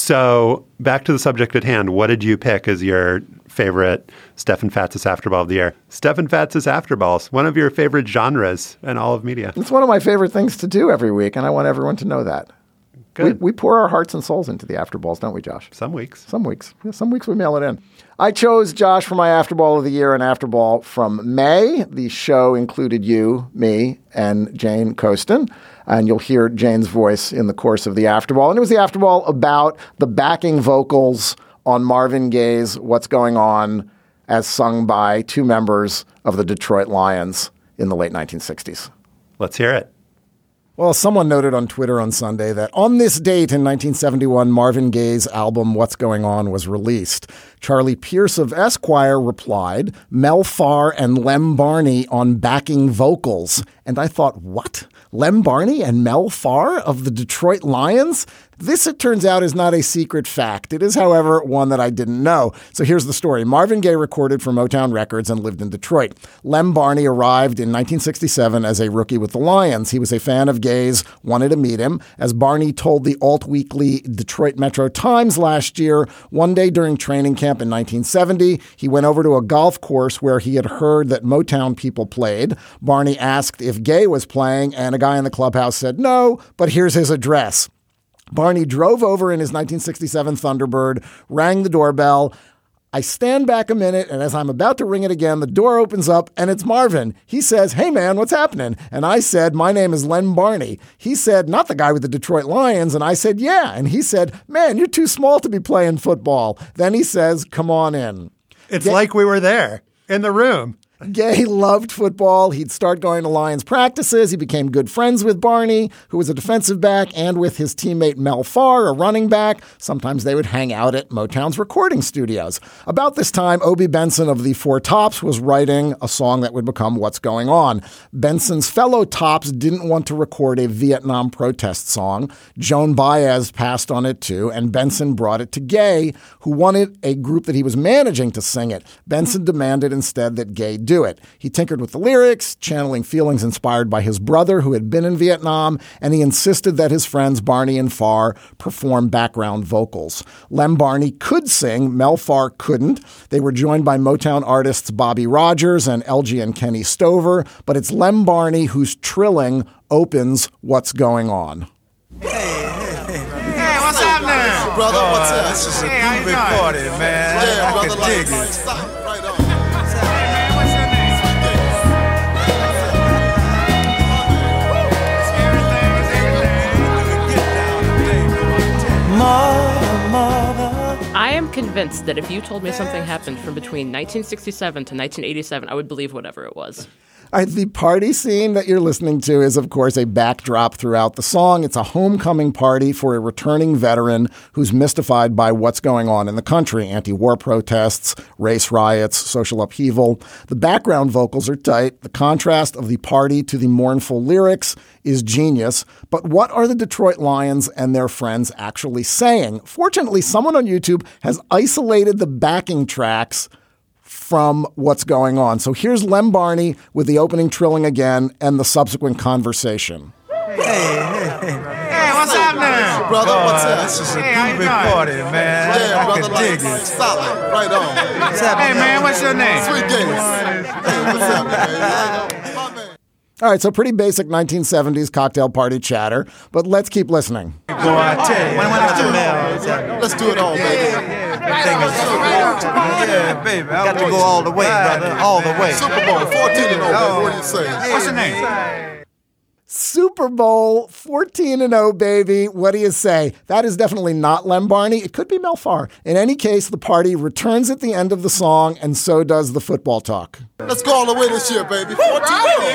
So back to the subject at hand. What did you pick as your favorite Stefan Fatsis Afterball of the year? Stefan Fatsis Afterballs, one of your favorite genres in all of media. It's one of my favorite things to do every week, and I want everyone to know that. Good. We, we pour our hearts and souls into the Afterballs, don't we, Josh? Some weeks. Some weeks. Yeah, some weeks we mail it in. I chose, Josh, for my Afterball of the year, an Afterball from May. The show included you, me, and Jane Coaston. And you'll hear Jane's voice in the course of the Afterball. And it was the Afterball about the backing vocals on Marvin Gaye's What's Going On, as sung by two members of the Detroit Lions in the late nineteen sixties. Let's hear it. Well, someone noted on Twitter on Sunday that on this date in nineteen seventy-one, Marvin Gaye's album What's Going On was released. Charlie Pierce of Esquire replied, Mel Farr and Lem Barney on backing vocals. And I thought, what? Lem Barney and Mel Farr of the Detroit Lions? This, it turns out, is not a secret fact. It is, however, one that I didn't know. So here's the story. Marvin Gaye recorded for Motown Records and lived in Detroit. Lem Barney arrived in nineteen sixty-seven as a rookie with the Lions. He was a fan of Gaye's, wanted to meet him. As Barney told the alt-weekly Detroit Metro Times last year, one day during training camp in nineteen seventy, he went over to a golf course where he had heard that Motown people played. Barney asked if Gaye was playing, and a guy in the clubhouse said no, but here's his address. Barney drove over in his nineteen sixty-seven Thunderbird, rang the doorbell. I stand back a minute, and as I'm about to ring it again, the door opens up, and it's Marvin. He says, hey, man, what's happening? And I said, my name is Len Barney. He said, not the guy with the Detroit Lions. And I said, yeah. And he said, man, you're too small to be playing football. Then he says, come on in. It's Ga- like we were there in the room. Gaye loved football. He'd start going to Lions practices. He became good friends with Barney, who was a defensive back, and with his teammate Mel Farr, a running back. Sometimes they would hang out at Motown's recording studios. About this time, Obie Benson of the Four Tops was writing a song that would become What's Going On. Benson's fellow Tops didn't want to record a Vietnam protest song. Joan Baez passed on it too, and Benson brought it to Gaye, who wanted a group that he was managing to sing it. Benson demanded instead that Gaye do it. He tinkered with the lyrics, channeling feelings inspired by his brother who had been in Vietnam, and he insisted that his friends Barney and Farr perform background vocals. Lem Barney could sing, Mel Farr couldn't. They were joined by Motown artists Bobby Rogers and L G and Kenny Stover, but it's Lem Barney whose trilling opens What's Going On. Hey, hey, hey. Hey, what's happening? Brother, what's up? This is a hey, big party, man. Yeah, I brother, can dig like, it. Stop right on. I am convinced convinced that if you told me something happened from between nineteen sixty-seven to nineteen eighty-seven, I would believe whatever it was. All right, the party scene that you're listening to is, of course, a backdrop throughout the song. It's a homecoming party for a returning veteran who's mystified by what's going on in the country. Anti-war protests, race riots, social upheaval. The background vocals are tight. The contrast of the party to the mournful lyrics is genius. But what are the Detroit Lions and their friends actually saying? Fortunately, someone on YouTube has isolated the backing tracks from what's going on. So here's Lem Barney with the opening trilling again and the subsequent conversation. Hey, hey, hey. Hey, what's happening? Brother, what's up? This is a hey, groovy party, man. Yeah, I brother, can dig like, it. Solid, right on. What's happening? Hey, man, what's your name? Sweet Gaines. Hey, what's happening, man? All right, so pretty basic nineteen seventies cocktail party chatter, but let's keep listening. Boy, I tell you, when, when I let's do it all, baby. Yeah, yeah, yeah, baby. Got to go all the way, brother, all the way. Super Bowl, fourteen and oh, baby. What do you say? What's your name? Super Bowl fourteen and oh, baby. What do you say? That is definitely not Lem Barney. It could be Mel Farr. In any case, the party returns at the end of the song, and so does the football talk. Let's go all the way this year, baby. fourteen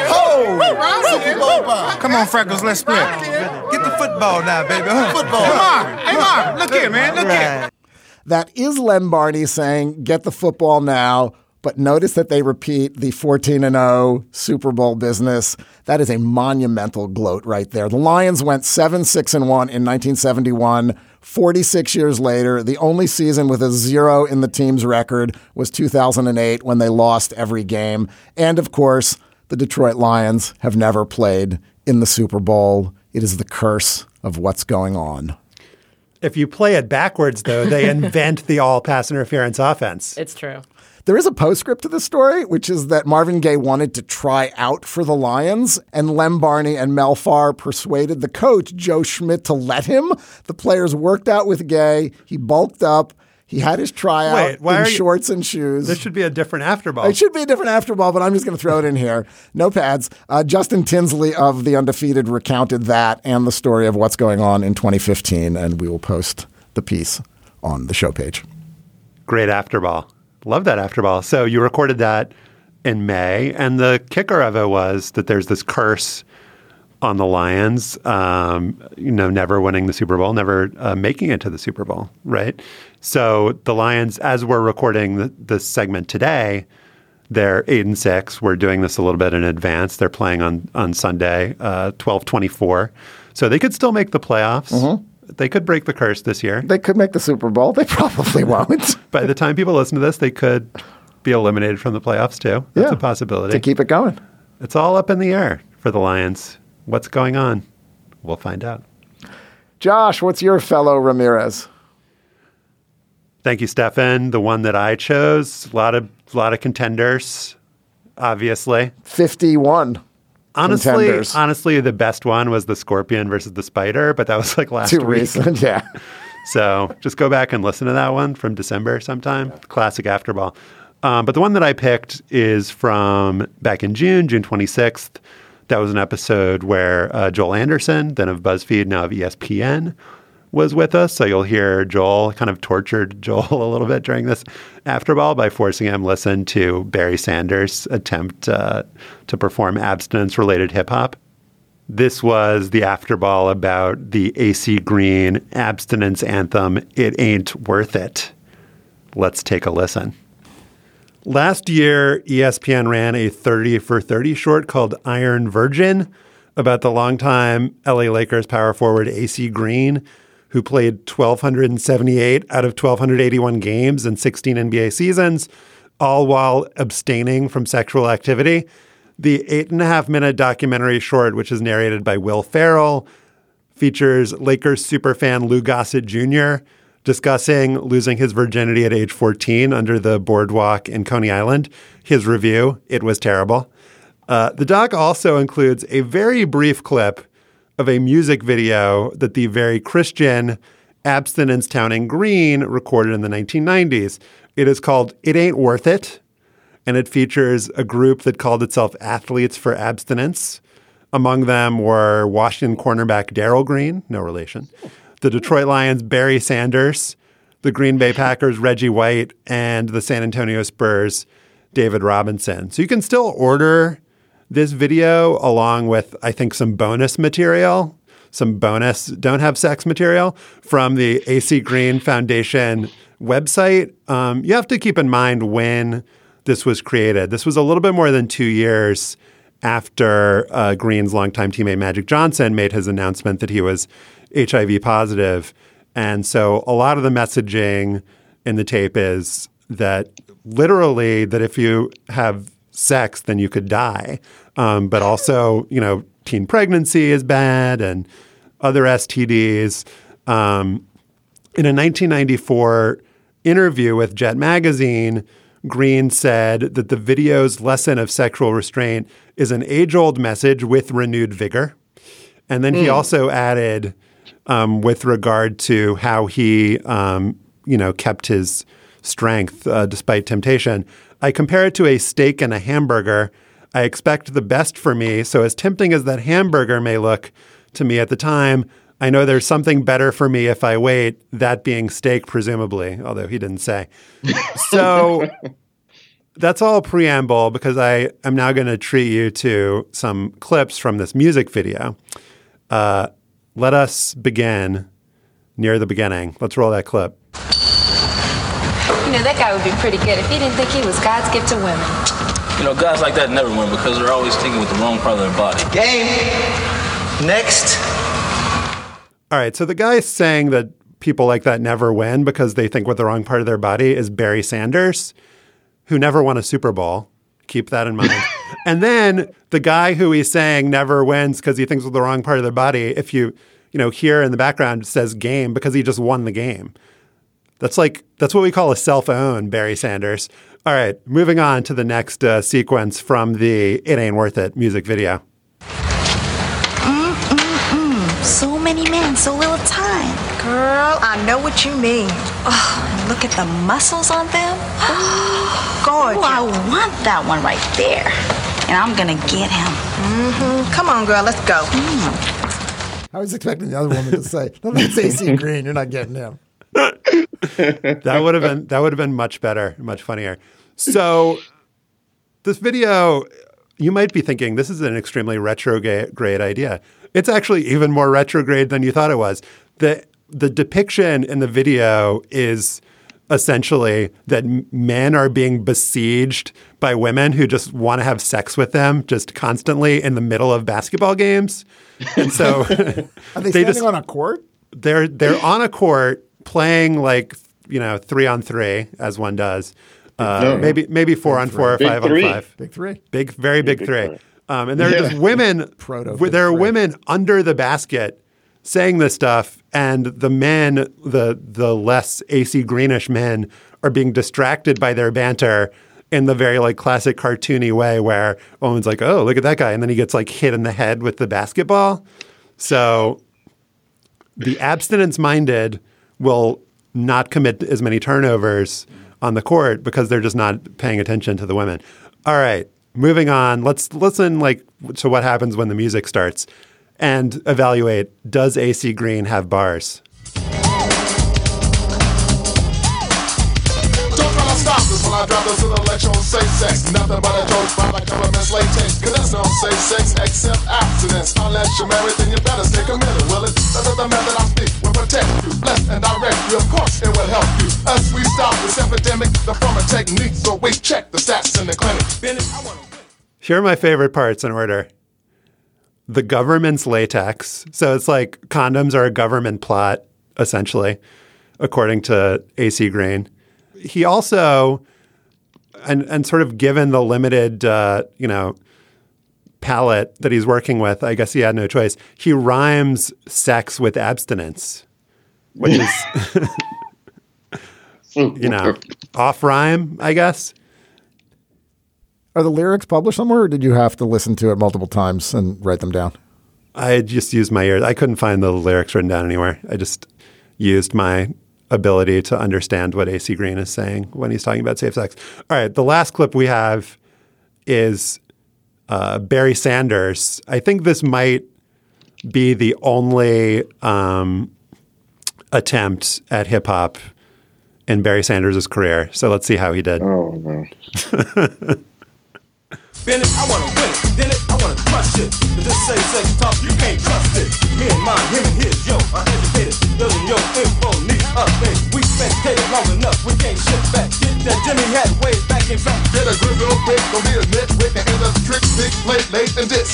oh, Super Bowl bound. Come on, Freckles, let's split. Get the football now, baby. Football. Come on. Hey, Mark, look here, man. Look here. That is Lem Barney saying, get the football now. But notice that they repeat the fourteen and oh Super Bowl business. That is a monumental gloat right there. The Lions went seven six and one in nineteen seventy-one. forty-six years later, the only season with a zero in the team's record was two thousand eight when they lost every game. And of course, the Detroit Lions have never played in the Super Bowl. It is the curse of what's going on. If you play it backwards, though, they invent the all-pass interference offense. It's true. There is a postscript to the story, which is that Marvin Gaye wanted to try out for the Lions, and Lem Barney and Mel Farr persuaded the coach, Joe Schmidt, to let him. The players worked out with Gaye. He bulked up. He had his tryout Wait, why in are you, shorts and shoes. This should be a different afterball. It should be a different afterball, but I'm just going to throw it in here. No pads. Uh, Justin Tinsley of The Undefeated recounted that and the story of what's going on in twenty fifteen, and we will post the piece on the show page. Great afterball. Love that afterball. So you recorded that in May, and the kicker of it was that there's this curse on the Lions, um, you know, never winning the Super Bowl, never uh, making it to the Super Bowl, right? So the Lions, as we're recording the, this segment today, they're eight and six. We're doing this a little bit in advance. They're playing on on Sunday, uh, twelve twenty-four. So they could still make the playoffs. Mm-hmm. They could break the curse this year. They could make the Super Bowl. They probably won't. By the time people listen to this, they could be eliminated from the playoffs too. That's yeah, a possibility. To keep it going. It's all up in the air for the Lions. What's going on? We'll find out. Josh, what's your fellow Ramirez? Thank you, Stefan. The one that I chose, a lot of, a lot of contenders, obviously. fifty-one. Honestly, contenders. honestly, the best one was the Scorpion versus the Spider, but that was like last Too week. recent, yeah. So just go back and listen to that one from December sometime. Classic afterball. Um, but the one that I picked is from back in June, June twenty-sixth. That was an episode where uh, Joel Anderson, then of BuzzFeed, now of E S P N, was with us. So you'll hear Joel kind of tortured Joel a little bit during this afterball by forcing him to listen to Barry Sanders' attempt uh, to perform abstinence-related hip-hop. This was the afterball about the A C Green abstinence anthem, It Ain't Worth It. Let's take a listen. Last year, E S P N ran a thirty for thirty short called Iron Virgin about the longtime L A Lakers power forward A C Green, who played twelve seventy-eight out of twelve eighty-one games in sixteen N B A seasons, all while abstaining from sexual activity. The eight and a half minute documentary short, which is narrated by Will Ferrell, features Lakers superfan Lou Gossett Junior discussing losing his virginity at age fourteen under the boardwalk in Coney Island. His review, it was terrible. Uh, the doc also includes a very brief clip of a music video that the very Christian abstinence-touting Green recorded in the nineteen nineties. It is called It Ain't Worth It, and it features a group that called itself Athletes for Abstinence. Among them were Washington cornerback Darryl Green, no relation, the Detroit Lions' Barry Sanders, the Green Bay Packers, Reggie White, and the San Antonio Spurs, David Robinson. So you can still order this video along with, I think, some bonus material, some bonus don't have sex material from the A C Green Foundation website. Um, you have to keep in mind when this was created. This was a little bit more than two years after uh, Green's longtime teammate Magic Johnson made his announcement that he was H I V positive. And so a lot of the messaging in the tape is that literally that if you have sex, then you could die. Um, but also, you know, teen pregnancy is bad and other S T Ds. Um, in a nineteen ninety-four interview with Jet Magazine, Green said that the video's lesson of sexual restraint is an age-old message with renewed vigor. And then mm. he also added, um, with regard to how he, um, you know, kept his strength uh, despite temptation, I compare it to a steak and a hamburger. I expect the best for me. So as tempting as that hamburger may look to me at the time, I know there's something better for me if I wait, that being steak, presumably, although he didn't say. So that's all preamble because I am now going to treat you to some clips from this music video. Uh, let us begin near the beginning. Let's roll that clip. You know, that guy would be pretty good if he didn't think he was God's gift to women. You know, guys like that never win because they're always thinking with the wrong part of their body. Game. Next. All right. So the guy saying that people like that never win because they think with the wrong part of their body is Barry Sanders, who never won a Super Bowl. Keep that in mind. And then the guy who he's saying never wins because he thinks with the wrong part of their body, if you, you know, hear in the background, it says game because he just won the game. That's like, that's what we call a self-own, Barry Sanders. All right, moving on to the next uh, sequence from the It Ain't Worth It music video. Mm, mm, mm. So many men, so little time. Girl, I know what you mean. Oh, and look at the muscles on them. Gorgeous. Oh, I want that one right there. And I'm going to get him. Mm-hmm. Come on, girl, let's go. Mm. I was expecting the other woman to say, no, that's A C Green, you're not getting him. that would have been that would have been much better, much funnier. So this video, you might be thinking this is an extremely retrograde idea. It's actually even more retrograde than you thought it was. The the depiction in the video is essentially that men are being besieged by women who just want to have sex with them just constantly in the middle of basketball games. And so are they, they standing just, on a court? They're they're on a court playing like, you know, three on three as one does. Uh, no. Maybe maybe four big on four three. or five big on five. Big three. Big, very big, big three. three. Um, and there are yeah. just women, Proto there are three. women under the basket saying this stuff, and the men, the the less A C Greenish men, are being distracted by their banter in the very like classic cartoony way where Owen's like, oh, look at that guy. And then he gets like hit in the head with the basketball. So the abstinence-minded will not commit as many turnovers on the court because they're just not paying attention to the women. All right, moving on. Let's listen like to what happens when the music starts and evaluate, does A C Green have bars? I drop this little lecture on safe sex. Nothing but a joke by the government's latex. Cause there's no safe sex except abstinence. Unless you're married, then you better stay committed. Well, it's that's the method I speak will protect you. Bless and direct you. Of course, it will help you. As we stop this epidemic, the former technique. So we check the stats in the clinic. Here are my favorite parts in order. The government's latex. So it's like condoms are a government plot, essentially, according to A C Green. He also, and and sort of given the limited, uh, you know, palette that he's working with, I guess he had no choice. He rhymes sex with abstinence, which is, you know, off rhyme, I guess. Are the lyrics published somewhere, or did you have to listen to it multiple times and write them down? I just used my ears. I couldn't find the lyrics written down anywhere. I just used my ability to understand what A C Green is saying when he's talking about safe sex. All right, the last clip we have is uh, Barry Sanders. I think this might be the only um, attempt at hip hop in Barry Sanders' career. So let's see how he did. Oh, no. Bennett, I wanna win it. Then it, I wanna crush it. But this say sex talk, you can't trust it. Me and mine, him and his, yo, uneducated. Building your info, need update. We spectated long enough, we can't shit back. Get that Jimmy hat way back in fact. Get a grip real quick, don't be a nitwit. And end up trick, big plate, late, and disc.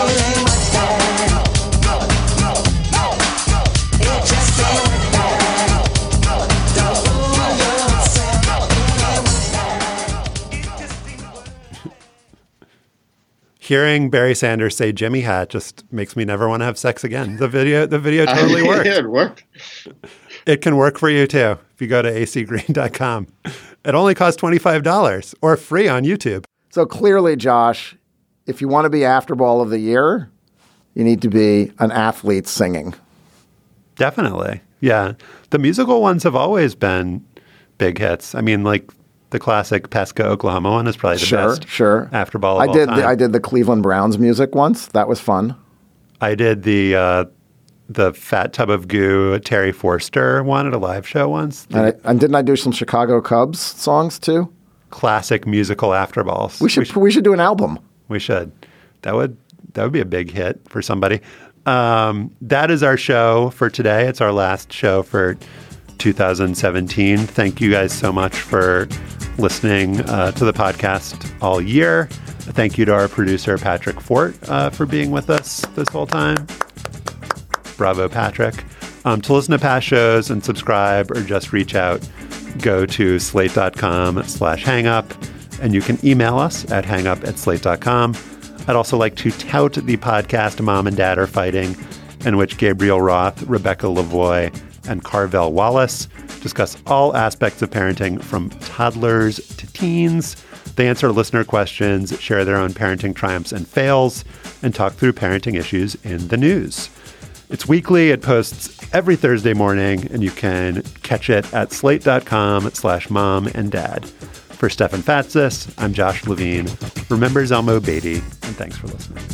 Hearing Barry Sanders say Jimmy hat just makes me never want to have sex again. The video, the video totally worked. Yeah, it worked. It can work for you too if you go to a c green dot com. It only costs twenty-five dollars or free on YouTube. So clearly, Josh, if you want to be Afterball of the Year, you need to be an athlete singing. Definitely. Yeah. The musical ones have always been big hits. I mean, like the classic Pesca, Oklahoma one is probably the sure, best sure. Afterball of I all did time. The, I did the Cleveland Browns music once. That was fun. I did the uh, the Fat Tub of Goo Terry Forster one at a live show once. And, I, and didn't I do some Chicago Cubs songs too? Classic musical Afterballs. We should we should, we should do an album. We should. That would that would be a big hit for somebody. Um, that is our show for today. It's our last show for two thousand seventeen. Thank you guys so much for listening uh, to the podcast all year. Thank you to our producer, Patrick Fort, uh, for being with us this whole time. Bravo, Patrick. Um, to listen to past shows and subscribe or just reach out, go to slate.com slash hangup, and you can email us at hangup at slate dot com. I'd also like to tout the podcast Mom and Dad Are Fighting, in which Gabriel Roth, Rebecca Lavoie, and Carvel Wallace discuss all aspects of parenting from toddlers to teens. They answer listener questions, share their own parenting triumphs and fails, and talk through parenting issues in the news. It's weekly. It posts every Thursday morning, and you can catch it at slate.com slash mom and dad. For Stefan Fatsis, I'm Josh Levine. Remember Zelmo Beatty, and thanks for listening.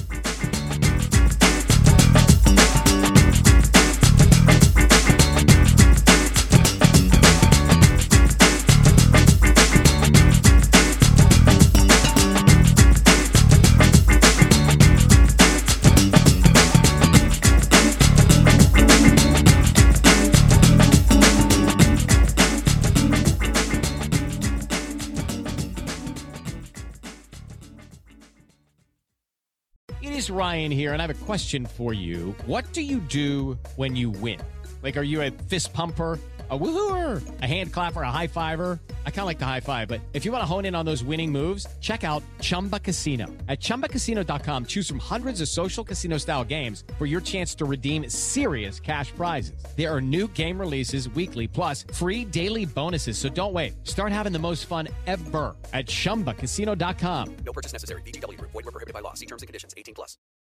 Ryan here, and I have a question for you. What do you do when you win? Like, are you a fist pumper, a woohooer, a hand clapper, a high fiver? I kind of like the high five, but if you want to hone in on those winning moves, check out Chumba Casino. At chumba casino dot com, choose from hundreds of social casino style games for your chance to redeem serious cash prizes. There are new game releases weekly, plus free daily bonuses. So don't wait. Start having the most fun ever at chumba casino dot com. No purchase necessary. V G W Group. Void where prohibited by law. See terms and conditions. eighteen plus.